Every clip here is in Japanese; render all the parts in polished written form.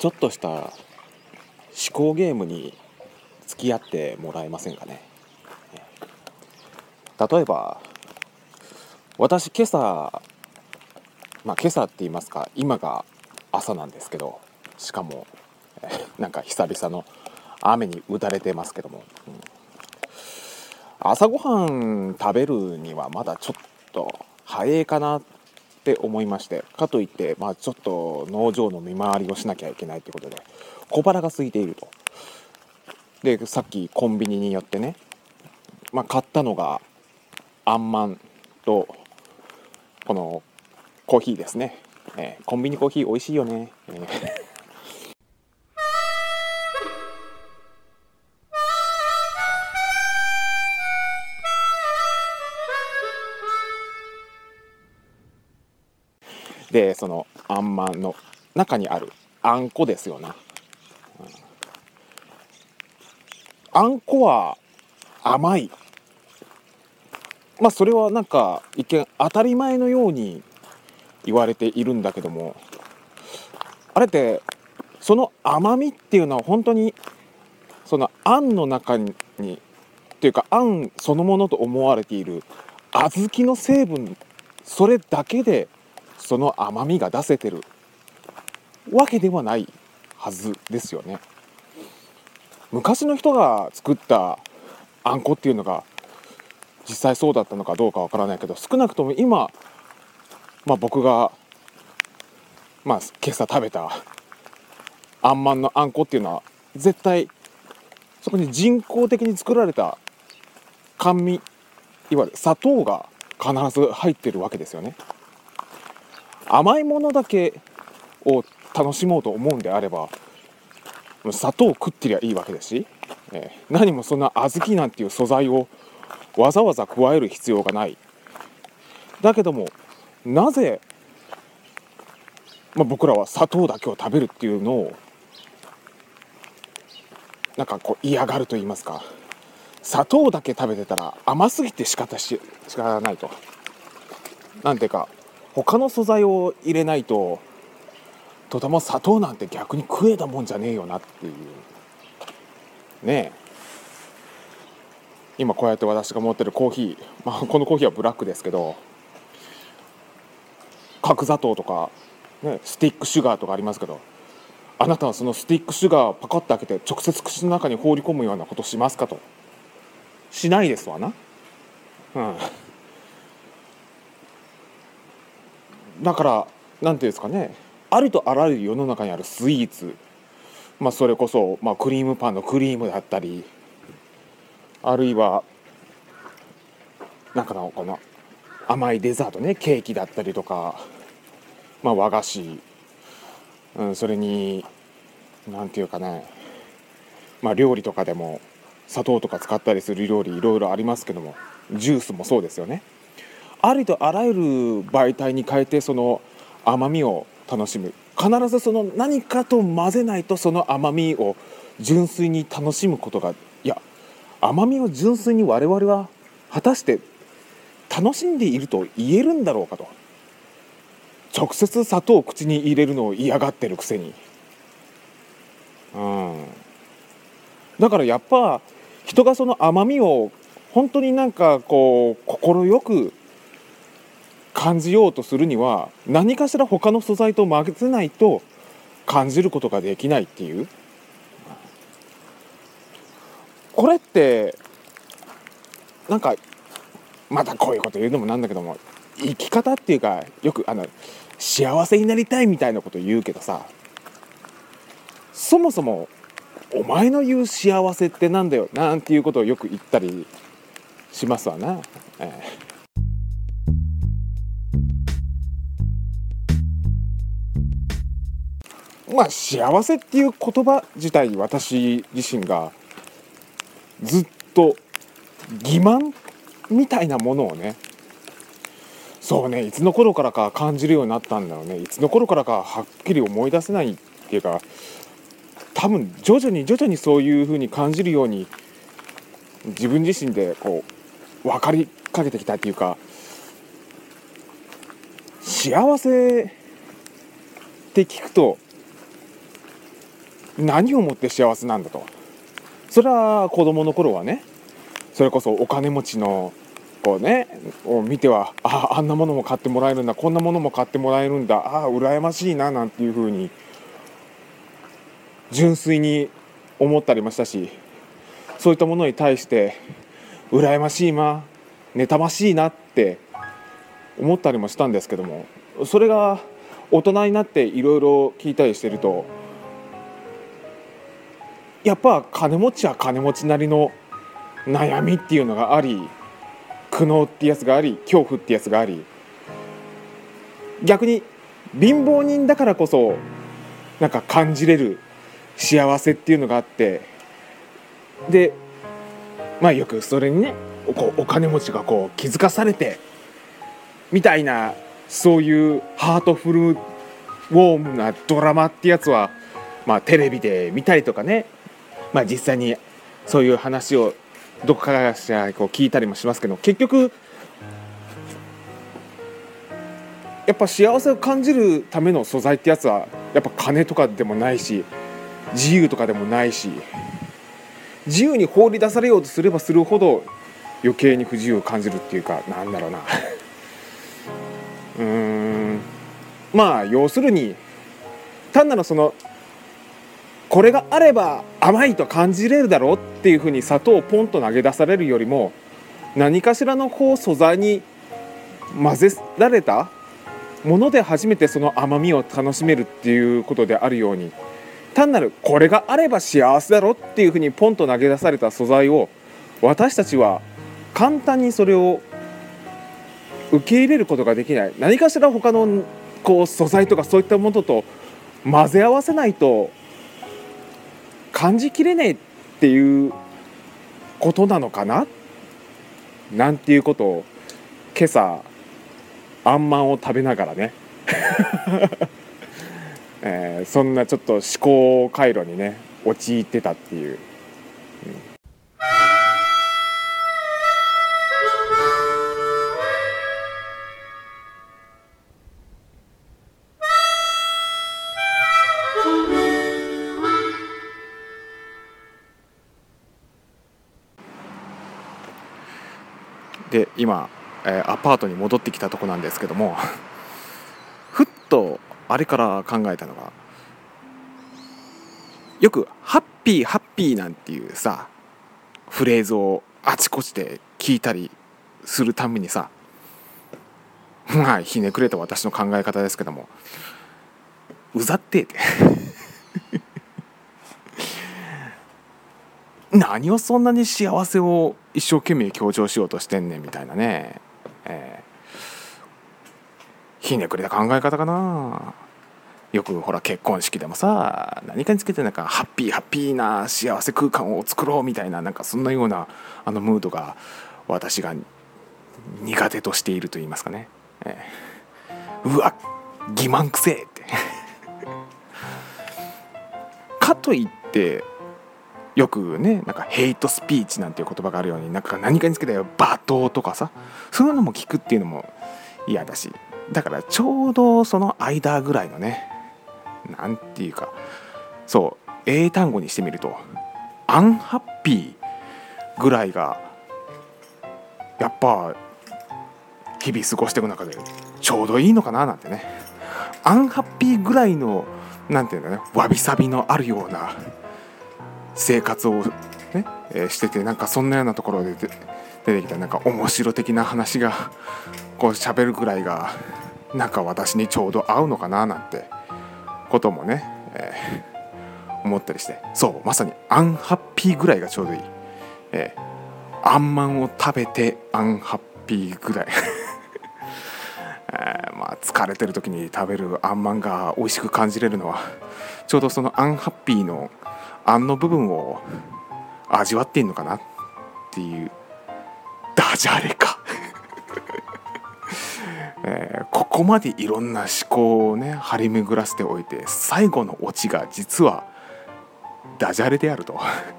ちょっとした思考ゲームに付き合ってもらえませんかね。例えば私今朝、今朝って言いますか、今が朝なんですけど、しかもなんか久々の雨に打たれてますけども、朝ごはん食べるにはまだちょっと早いかなって思いまして、かといって、ちょっと農場の見回りをしなきゃいけないということで小腹が空いていると。でさっきコンビニに寄ってね、買ったのがあんまんとこのコーヒーですね。コンビニコーヒー美味しいよね。でそのあんまんの中にあるあんこですよな、あんこは甘い。それはなんか一見当たり前のように言われているんだけども、あれってその甘みっていうのは本当にそのあんの中にっていうか、あんそのものと思われている小豆の成分、それだけでその甘みが出せてるわけではないはずですよね。昔の人が作ったあんこっていうのが実際そうだったのかどうかわからないけど、少なくとも今、僕が、今朝食べたあんまんのあんこっていうのは絶対そこに人工的に作られた甘味、いわゆる砂糖が必ず入ってるわけですよね。甘いものだけを楽しもうと思うんであれば砂糖を食ってりゃいいわけですし、何もそんな小豆なんていう素材をわざわざ加える必要がない。だけどもなぜ、僕らは砂糖だけを食べるっていうのをなんかこう嫌がると言いますか、砂糖だけ食べてたら甘すぎて仕方ないと。なんていうか他の素材を入れないととても砂糖なんて逆に食えたもんじゃねえよなっていうね。今こうやって私が持ってるコーヒー、このコーヒーはブラックですけど、角砂糖とか、スティックシュガーとかありますけど、あなたはそのスティックシュガーをパカッと開けて直接口の中に放り込むようなことしますかと。しないですわな。だからなんていうんですかね、ありとあらゆる世の中にあるスイーツ、それこそ、クリームパンのクリームだったり、あるいはなんかのこの甘いデザートね、ケーキだったりとか、和菓子、それになんていうかね、料理とかでも砂糖とか使ったりする料理いろいろありますけども、ジュースもそうですよね。ありとあらゆる媒体に変えてその甘みを楽しむ。必ずその何かと混ぜないとその甘みを純粋に楽しむことが、甘みを純粋に我々は果たして楽しんでいると言えるんだろうかと。直接砂糖を口に入れるのを嫌がってるくせに、だからやっぱ人がその甘みを本当になんかこう心よく感じようとするには何かしら他の素材と混ぜないと感じることができないっていう、これってなんかまたこういうこと言うのもなんだけども、生き方っていうか、よく幸せになりたいみたいなこと言うけどさ、そもそもお前の言う幸せってなんだよなんていうことをよく言ったりしますわな。幸せっていう言葉自体、私自身がずっと欺瞞みたいなものをね、そうね、いつの頃からか感じるようになったんだろうね。いつの頃からかはっきり思い出せないっていうか、多分徐々にそういう風に感じるように自分自身でこう分かりかけてきたっていうか、幸せって聞くと何をもって幸せなんだと。それは子供の頃はね、それこそお金持ちのこうねを見ては、あんなものも買ってもらえるんだ、こんなものも買ってもらえるんだ、羨ましいななんていう風に純粋に思ったりましたし、そういったものに対して羨ましいな、妬ましいなって思ったりもしたんですけども、それが大人になっていろいろ聞いたりしてると、やっぱ金持ちは金持ちなりの悩みっていうのがあり、苦悩ってやつがあり、恐怖ってやつがあり、逆に貧乏人だからこそなんか感じれる幸せっていうのがあって、でよくそれにね、お金持ちが気づかされてみたいな、そういうハートフルウォームなドラマってやつはテレビで見たりとかね、実際にそういう話をどこからか聞いたりもしますけど、結局やっぱ幸せを感じるための素材ってやつはやっぱ金とかでもないし、自由とかでもないし、自由に放り出されようとすればするほど余計に不自由を感じるっていうか、なんだろうな要するに単なるこれがあれば甘いと感じれるだろうっていうふうに砂糖をポンと投げ出されるよりも、何かしらの素材に混ぜられたもので初めてその甘みを楽しめるっていうことであるように、単なるこれがあれば幸せだろっていうふうにポンと投げ出された素材を私たちは簡単にそれを受け入れることができない。何かしら他の素材とかそういったものと混ぜ合わせないと感じきれねえっていうことなのかななんていうことを今朝あんまんを食べながらねそんなちょっと思考回路にね陥ってたっていう、で今、アパートに戻ってきたとこなんですけどもふっとあれから考えたのが、よくハッピーハッピーなんていうさフレーズをあちこちで聞いたりするためにさ、ひねくれた私の考え方ですけども、うざってて何をそんなに幸せを一生懸命強調しようとしてんねんみたいなね、ひねくれた考え方かな。よくほら結婚式でもさ、何かにつけてなんかハッピーハッピーな幸せ空間を作ろうみたいな、なんかそんなようなムードが私が苦手としていると言いますかね、うわ欺瞞くせえってかといってよくね、なんかヘイトスピーチなんていう言葉があるように、なんか何かにつけて罵倒とかさ、そういうのも聞くっていうのも嫌だし、だからちょうどその間ぐらいのね、なんていうか、そう英単語にしてみるとアンハッピーぐらいがやっぱ日々過ごしていく中でちょうどいいのかななんてね。アンハッピーぐらいのなんていうのね、わびさびのあるような生活をね、してて、なんかそんなようなところで出てきたなんか面白的な話が喋るぐらいがなんか私にちょうど合うのかななんてこともね、思ったりして、そうまさにアンハッピーぐらいがちょうどいい、あんまんを食べてアンハッピーぐらい疲れてる時に食べるあんまんが美味しく感じれるのはちょうどそのアンハッピーのあんの部分を味わっているのかなっていうダジャレかここまでいろんな思考をね張り巡らせておいて、最後のオチが実はダジャレであると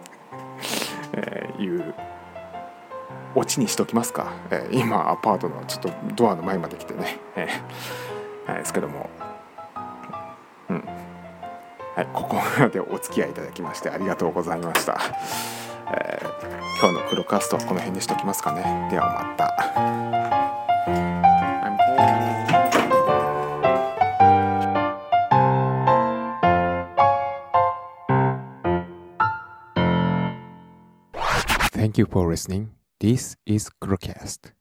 いうオチにしときますか。今アパートのちょっとドアの前まで来てね、ですけども、はい、 ここまでお付き合いいただきましてありがとうございました。今日の黒カストはこの辺にしときますかね。ではまた。Thank you for listening. This is Crocast.